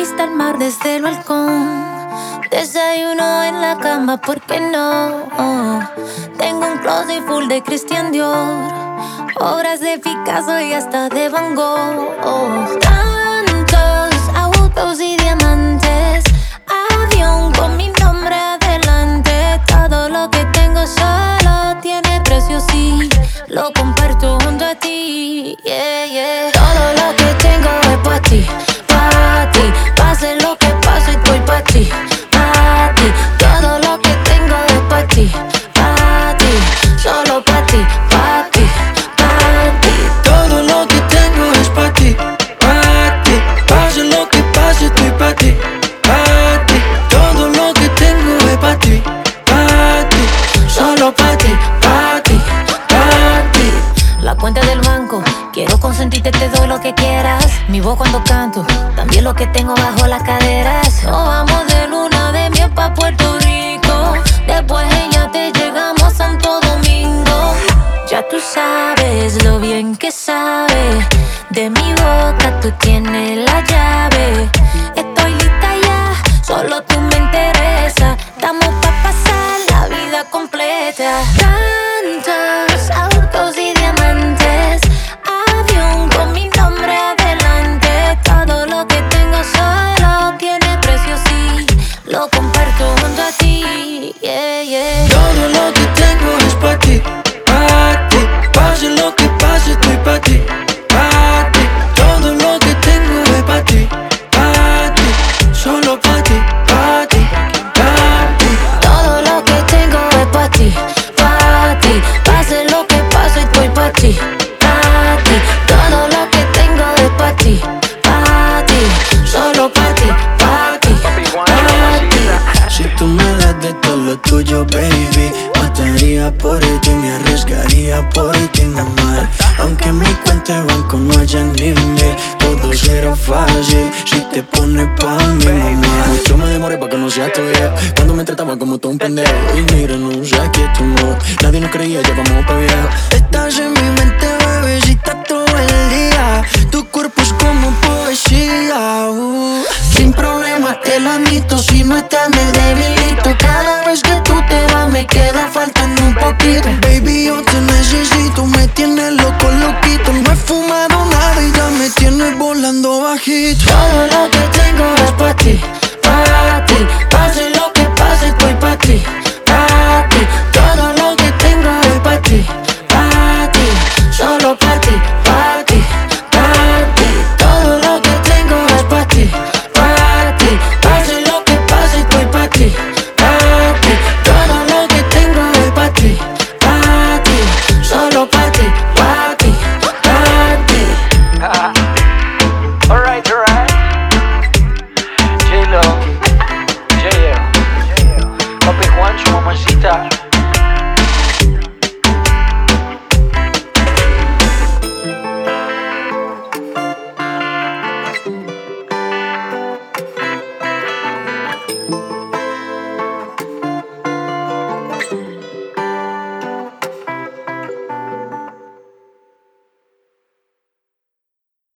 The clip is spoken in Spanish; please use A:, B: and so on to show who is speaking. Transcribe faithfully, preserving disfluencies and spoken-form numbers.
A: vista al mar desde el balcón. Desayuno en la cama, ¿por qué no? Oh. Tengo un closet full de Christian Dior, obras de Picasso y hasta de Van Gogh. Oh. Tantos autos y diamantes, avión con mi nombre adelante. Todo lo que tengo solo tiene precio, sí, lo comparto junto a ti. Yeah, yeah. Todo lo que tengo es pa' ti, pa' ti. Pase lo que pase, estoy pa' ti, pa' ti. Todo lo que tengo es pa' ti, pa' ti. Solo pa' ti, pa' ti, pa' ti.
B: Todo lo que tengo es pa' ti, pa' ti. Pase lo que pase, estoy pa' ti, pa' ti. Todo lo que tengo es pa' ti, pa' ti. Solo pa' ti, pa' ti, pa' ti.
A: La cuenta del banco, quiero consentirte, te doy lo que quieras. Mi voz cuando canto, también lo que tengo bajo las caderas. Nos vamos de luna de miel pa' Puerto Rico. Después ella te llegamos a Santo Domingo. Ya tú sabes lo bien que sabe. De mi boca tú tienes la llave. Estoy lista ya, solo tú me interesa. Estamos pa' pasar la vida completa. Tantos autos y diamantes, avión con mi nombre adelante. Todo lo que tengo solo tiene precio, sí, lo comparto junto a ti. Yeah, yeah.
B: Todo lo que tengo es pa' ti, pa' ti. Pase lo que pase, estoy pa' ti, pa' ti. Todo lo que tengo es pa' ti, pa' ti. Solo pa' ti, pa' ti, pa' ti.
A: Todo lo que tengo es pa' ti, pa' ti. Pase lo que pase, estoy pa' ti, pa' ti. Todo lo que tengo es pa' ti, pa' ti. Solo pa' ti, pa' ti, pa' ti.
B: Si tú me das de todo lo tuyo, baby, mataría por ti, me arriesgaría por ti, mamá. Aunque en mi cuenta de banco no haya ni mil, todo será fácil si te pones pa' mí, mamá. Mucho me demoré pa' que no seas tu vieja, cuando me trataban como todo un pendejo. Y mira, no sé aquí tu no, nadie nos creía, ya vamos pa' viejo. Estás en mi mente, bebecita, todo el día. Tu cuerpo es como poesía, uh. Sin problema te lo admito, si no estás me debilito. Cada vez que tú te vas me queda faltando un poquito.